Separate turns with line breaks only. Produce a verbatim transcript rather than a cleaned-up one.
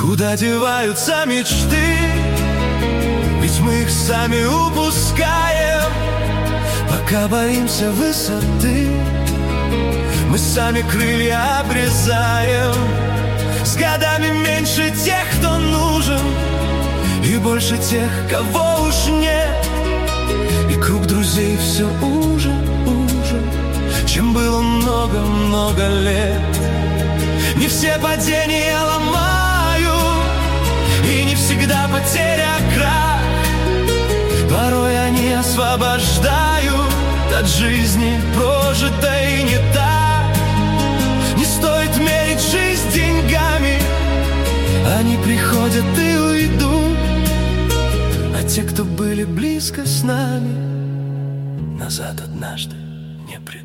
Куда деваются мечты? Ведь мы их сами упускаем, пока боимся высоты. Мы сами крылья обрезаем. С годами меньше тех, кто нужен, и больше тех, кого уж нет. И круг друзей все уже, уже, чем было много-много лет. Не все падения ломаю, и не всегда потеря крах. Порой они освобождают от жизни, прожитой не так. Не стоит мерить жизнь деньгами, они приходят и уйдут. А те, кто были близко с нами, назад однажды не придут.